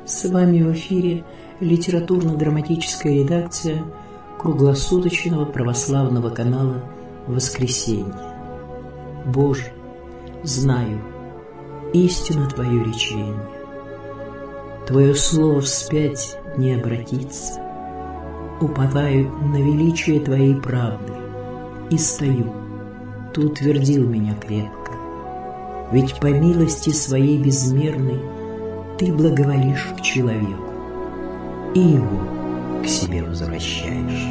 С вами в эфире литературно-драматическая редакция круглосуточного православного канала «Воскресенье». Боже, знаю, истина Твое речение. Твое слово вспять не обратится. Уповаю на величие Твоей правды и стою. Ты утвердил меня крепко. Ведь по милости Своей безмерной Ты благоволишь к человеку и его к себе возвращаешь.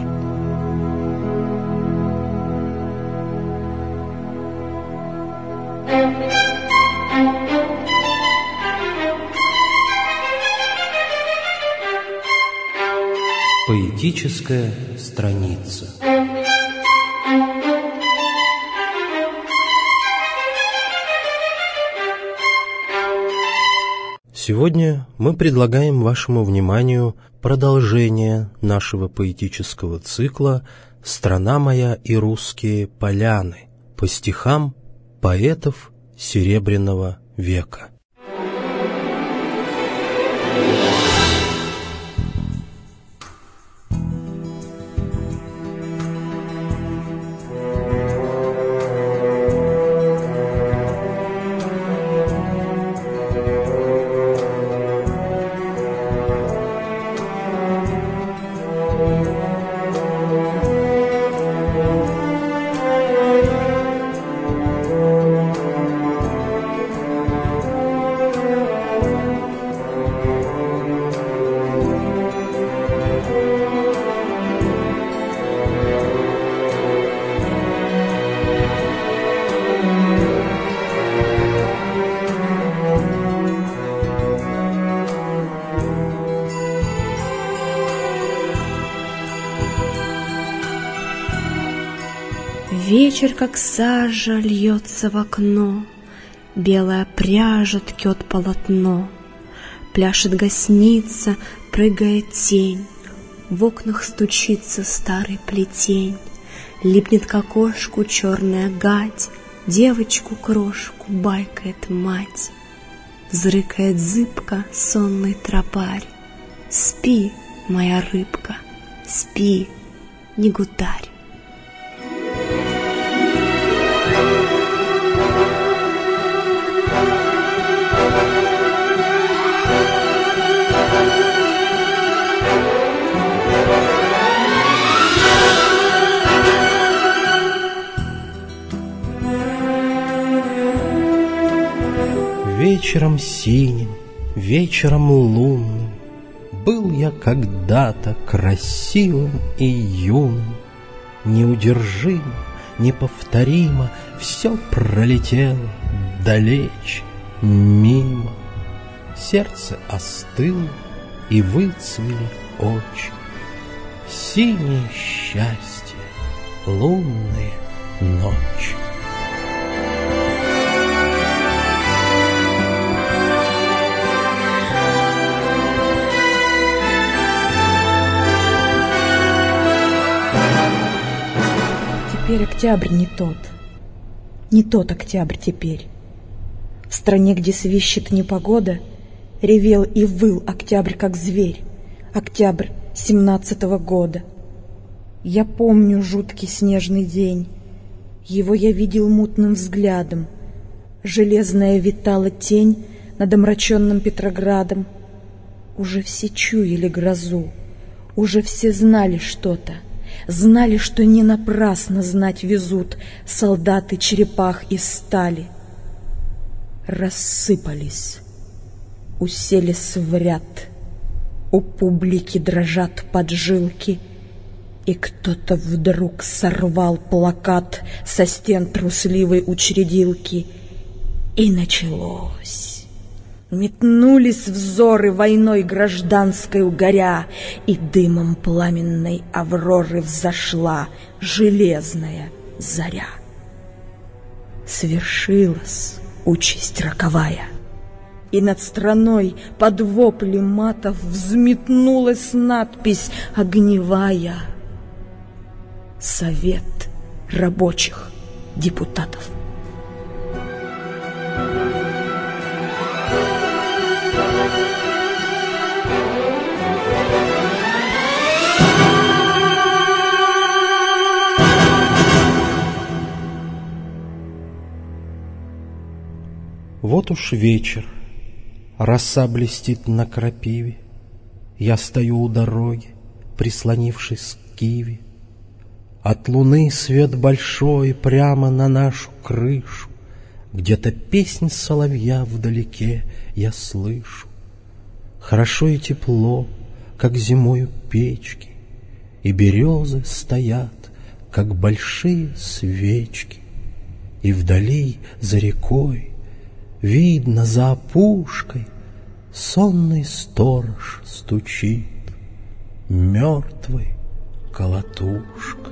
Поэтическая страница. Сегодня мы предлагаем вашему вниманию продолжение нашего поэтического цикла «Страна моя и русские поляны» по стихам поэтов Серебряного века. Вечер, как сажа, льется в окно, белая пряжа ткет полотно, пляшет гостиница, прыгает тень, в окнах стучится старый плетень, липнет к окошку черная гать, девочку-крошку байкает мать, взрыкает зыбко сонный тропарь. Спи, моя рыбка, спи, не гутарь. Вечером синим, вечером лунным был я когда-то красивым и юным. Неудержимо, неповторимо все пролетело далече, мимо. Сердце остыло, и выцвели очи. Синее счастье, лунные ночи. Теперь октябрь не тот октябрь теперь. В стране, где свищет непогода, ревел и выл октябрь, как зверь, октябрь 17-го года. Я помню жуткий снежный день, его я видел мутным взглядом. Железная витала тень над омраченным Петроградом. Уже все чуяли грозу, уже все знали что-то. Знали, что не напрасно знать везут солдаты черепах из стали. Рассыпались, уселись в ряд, у публики дрожат поджилки, и кто-то вдруг сорвал плакат со стен трусливой учредилки, и началось. Метнулись взоры войной гражданской угоря, и дымом пламенной авроры взошла железная заря. Свершилась участь роковая, и над страной под вопли матов взметнулась надпись огневая: Совет рабочих депутатов. Вот уж вечер, роса блестит на крапиве, я стою у дороги, прислонившись к киве. От луны свет большой прямо на нашу крышу, где-то песнь соловья вдалеке я слышу. Хорошо и тепло, как зимою печки, и березы стоят, как большие свечки. И вдали, за рекой, видно за опушкой, сонный сторож стучит мертвой колотушкой.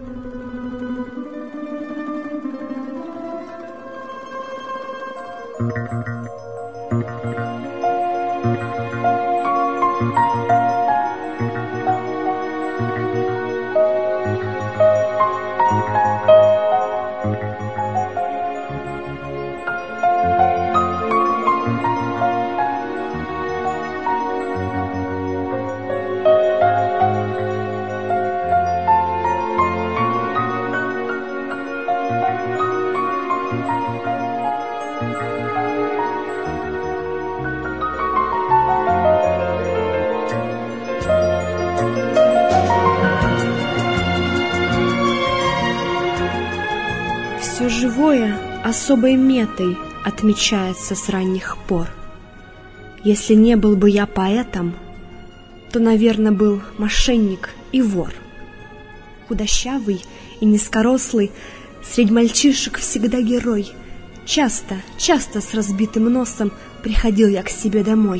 Все живое особой метой отмечается с ранних пор. Если не был бы я поэтом, то, наверное, был мошенник и вор. Худощавый и низкорослый, средь мальчишек всегда герой. Часто с разбитым носом приходил я к себе домой.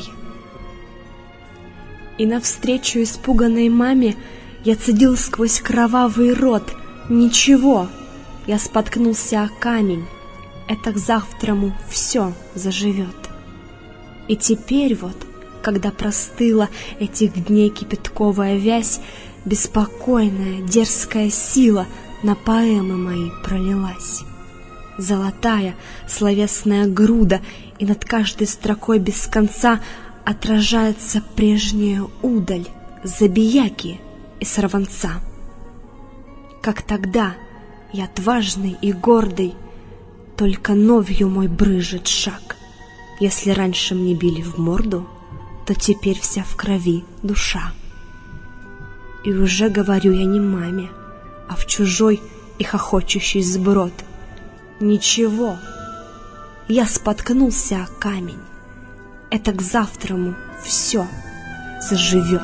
И навстречу испуганной маме я цедил сквозь кровавый рот: ничего, я споткнулся о камень, это к завтраму все заживет. И теперь вот, когда простыла этих дней кипятковая вязь, беспокойная, дерзкая сила на поэмы мои пролилась. Золотая словесная груда, и над каждой строкой без конца отражается прежняя удаль забияки и сорванца. Как тогда я отважный и гордый, только новью мой брыжет шаг. Если раньше мне били в морду, то теперь вся в крови душа. И уже говорю я не маме, а в чужой и хохочущий сброд: ничего, я споткнулся о камень, это к завтраму все заживет.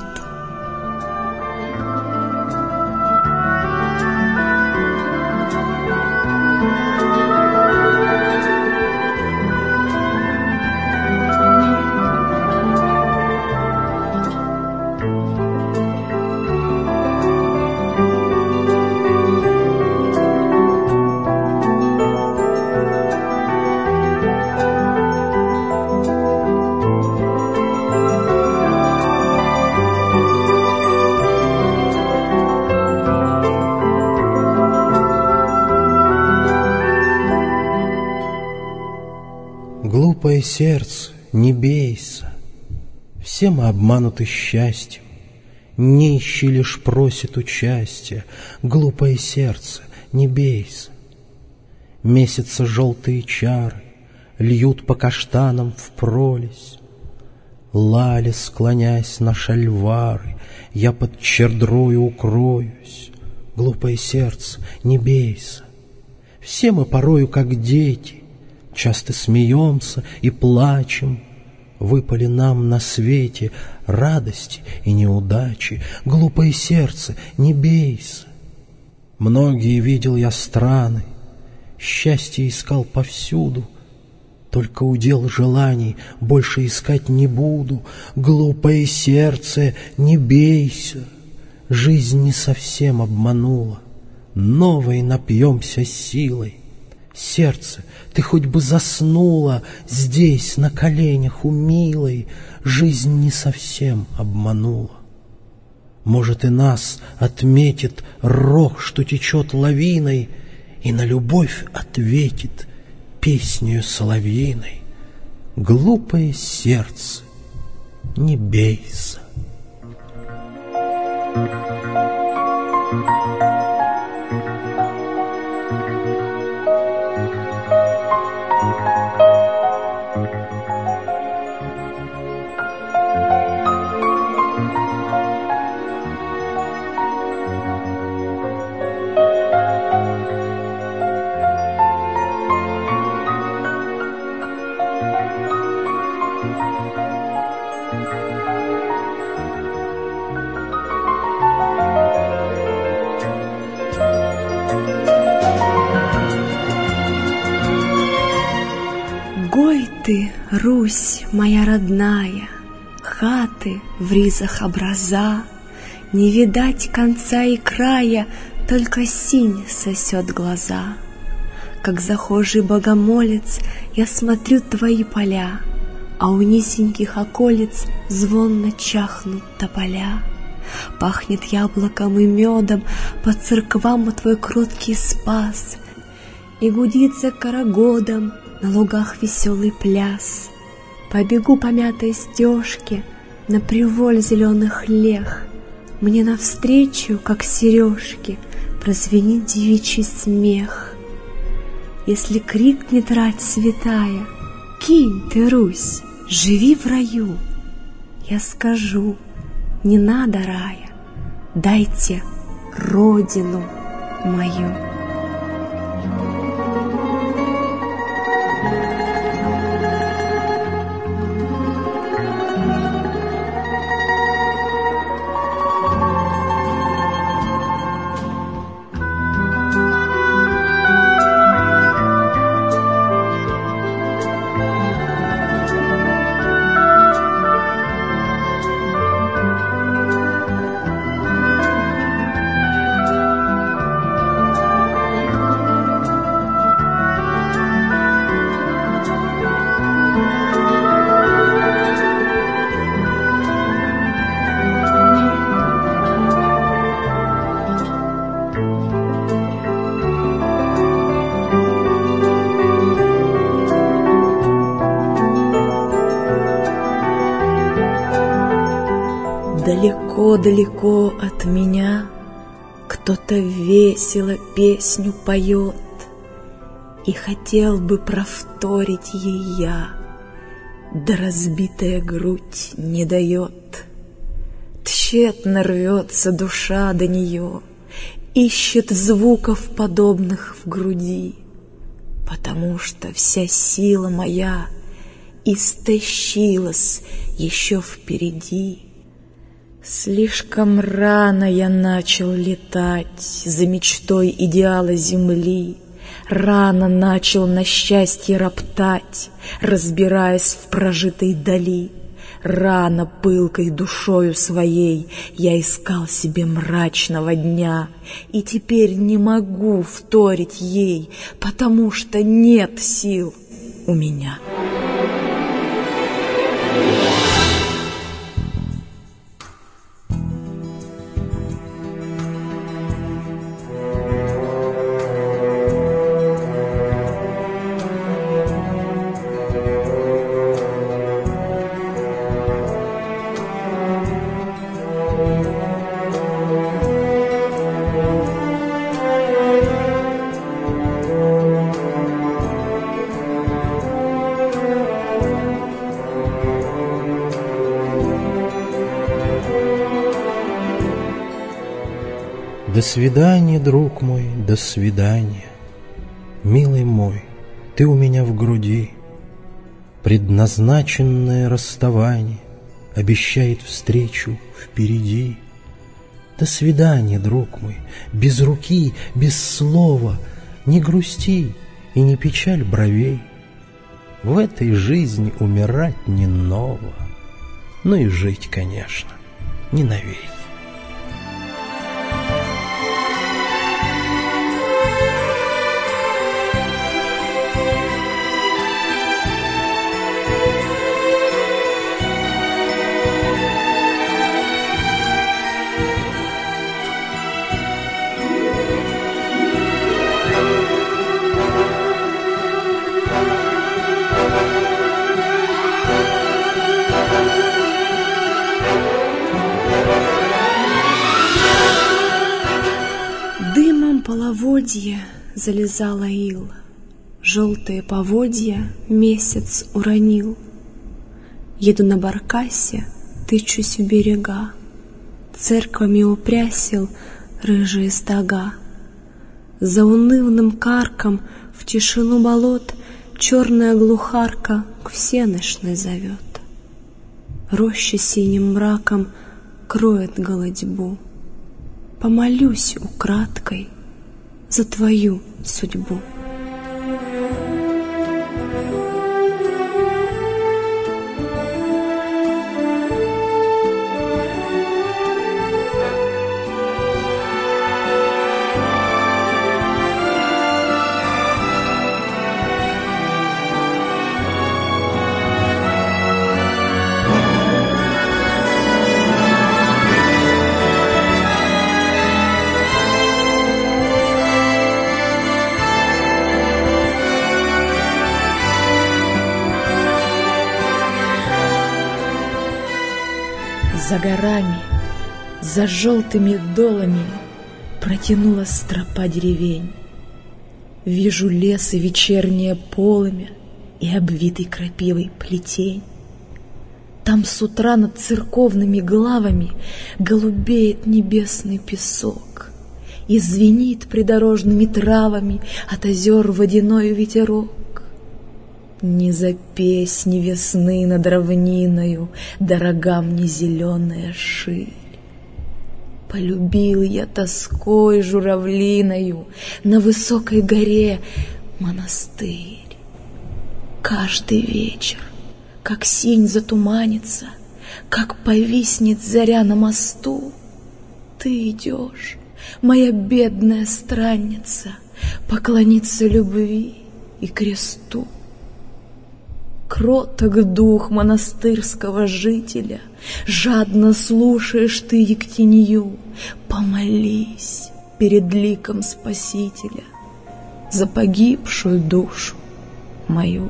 Глупое сердце, не бейся, все мы обмануты счастьем, нищий лишь просит участия. Глупое сердце, не бейся. Месяца желтые чары льют по каштанам впролесь. Лали, склонясь на шальвары, я под чердрою укроюсь. Глупое сердце, не бейся. Все мы порою, как дети, часто смеемся и плачем. Выпали нам на свете радости и неудачи. Глупое сердце, не бейся. Многие видел я страны, счастье искал повсюду, только удел желаний больше искать не буду. Глупое сердце, не бейся. Жизнь не совсем обманула, новой напьемся силой. Сердце, ты хоть бы заснула здесь, на коленях у милой, жизнь не совсем обманула. Может, и нас отметит рог, что течет лавиной, и на любовь ответит песнею соловьиной. Глупое сердце, не бейся. ты, Русь моя родная, хаты в ризах образа, не видать конца и края, только синь сосет глаза. Как захожий богомолец я смотрю твои поля, а у низеньких околиц звонно чахнут тополя. Пахнет яблоком и медом, по церквам твой кроткий спас, и гудит за карагодом на лугах веселый пляс. Побегу по мятой стежке на приволь зеленых лег, мне навстречу, как сережки, прозвенит девичий смех. Если крикнет рать святая: «Кинь ты, Русь, живи в раю!» Я скажу: не надо рая, дайте родину мою. Далеко-далеко от меня кто-то весело песню поет, и хотел бы провторить ей я, да разбитая грудь не дает. Тщетно рвется душа до нее, ищет звуков подобных в груди, потому что вся сила моя истощилась еще впереди. Слишком рано я начал летать за мечтой идеала земли, рано начал на счастье роптать, разбираясь в прожитой дали. Рано пылкой душою своей я искал себе мрачного дня, и теперь не могу вторить ей, потому что нет сил у меня. До свидания, друг мой, до свидания. Милый мой, ты у меня в груди. Предназначенное расставание обещает встречу впереди. До свидания, друг мой, без руки, без слова. Не грусти и не печаль бровей. В этой жизни умирать не ново, но и жить, конечно, не навеки. Половодье залезало ил, желтые поводья месяц уронил. Еду на баркасе, тычусь в берега, церквами упрясил рыжие стога. За унывным карком в тишину болот черная глухарка к всенощной зовет. Роща синим мраком кроет голодьбу. Помолюсь украдкой за твою судьбу. За горами, за желтыми долами протянулась тропа деревень. Вижу лес и вечернее полымя и обвитый крапивой плетень. Там с утра над церковными главами голубеет небесный песок, и звенит придорожными травами от озер водяной ветерок. Не за песни весны над равниною дорога мне зеленая ширь. Полюбил я тоской журавлиною на высокой горе монастырь. Каждый вечер, как синь затуманится, как повиснет заря на мосту, ты идешь, моя бедная странница, поклониться любви и кресту. Кроток дух монастырского жителя, жадно слушаешь ты Ектенью, помолись перед ликом Спасителя за погибшую душу мою.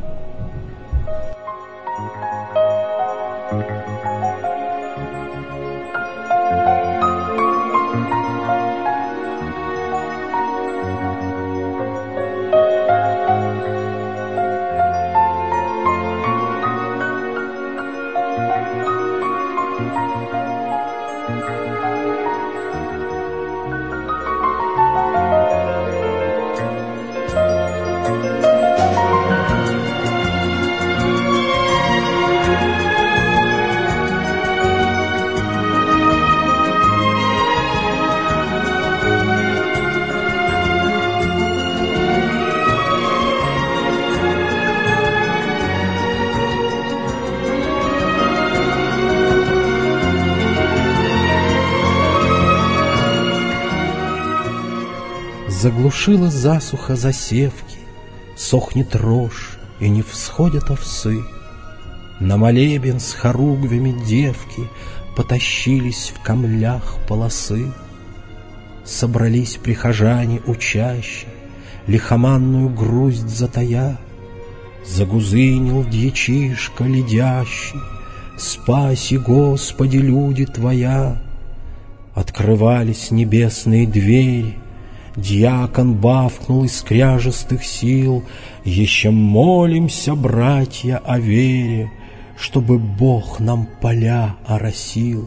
Заглушила засуха засевки, сохнет рожь и не всходят овсы. На молебен с хоругвями девки потащились в камлях полосы. Собрались прихожане учащие, лихоманную грусть затая. Загузынил дьячишка ледящий: «Спаси, Господи, люди Твоя!» Открывались небесные двери, дьякон бавкнул из кряжестых сил: «Еще молимся, братья, о вере, чтобы Бог нам поля оросил».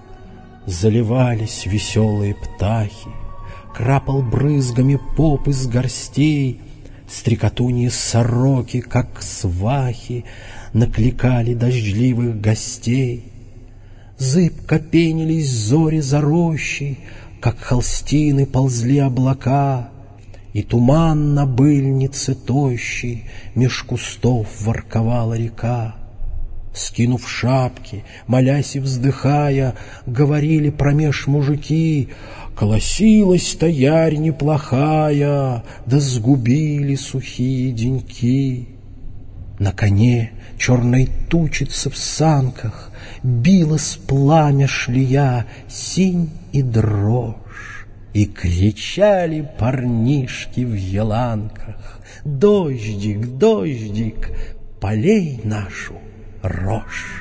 Заливались веселые птахи, крапал брызгами поп из горстей, стрекотуньи сороки, как свахи, накликали дождливых гостей. Зыбко пенились зори за рощей, как холстины ползли облака, и туман на быльнице тощей меж кустов ворковала река. Скинув шапки, молясь и вздыхая, говорили промеж мужики: «Колосилась-то ярь неплохая, да сгубили сухие деньки». На коне черной тучице в санках билось пламя шлея, синь и дрожь, и кричали парнишки в еланках: «Дождик, дождик, полей нашу рожь».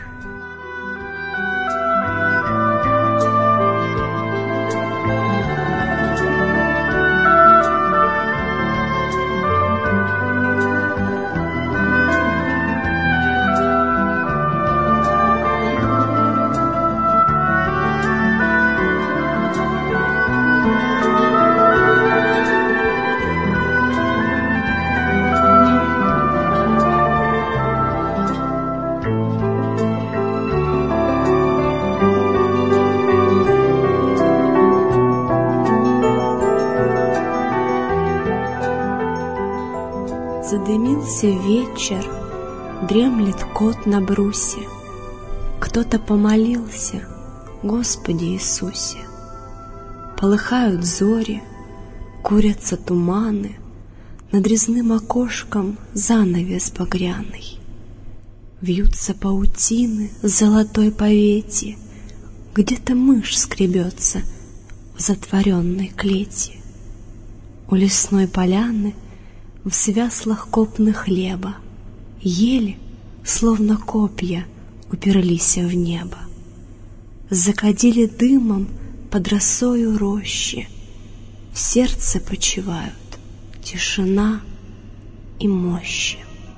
Задымился вечер, дремлет кот на брусе. Кто-то помолился: «Господи Иисусе». Полыхают зори, курятся туманы, над резным окошком занавес багряный. Вьются паутины золотой повети, где-то мышь скребется в затворенной клети. У лесной поляны в свяслах копны хлеба ели, словно копья, уперлись в небо. закадили дымом под росою рощи. В сердце почивают тишина и мощи.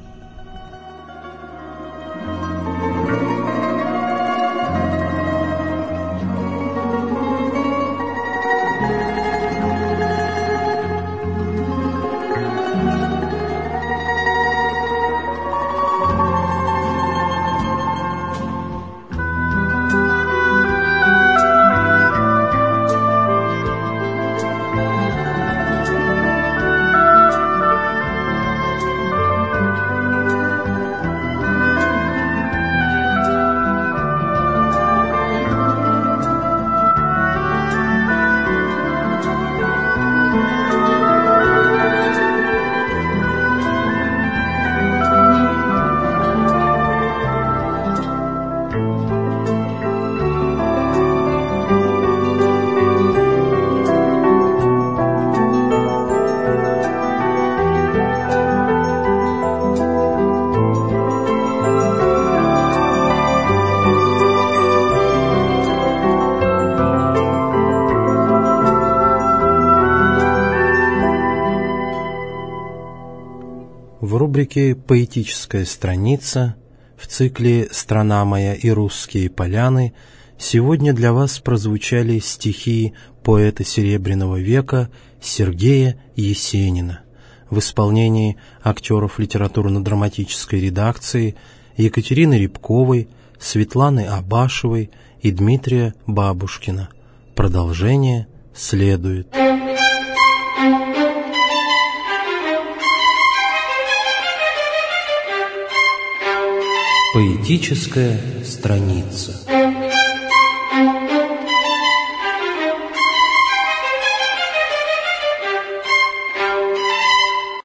В рубрике «Поэтическая страница» в цикле «Страна моя и русские поляны» сегодня для вас прозвучали стихи поэта Серебряного века Сергея Есенина в исполнении актеров литературно-драматической редакции Екатерины Рябковой, Светланы Абашевой и Дмитрия Бабушкина. Продолжение следует. Поэтическая страница.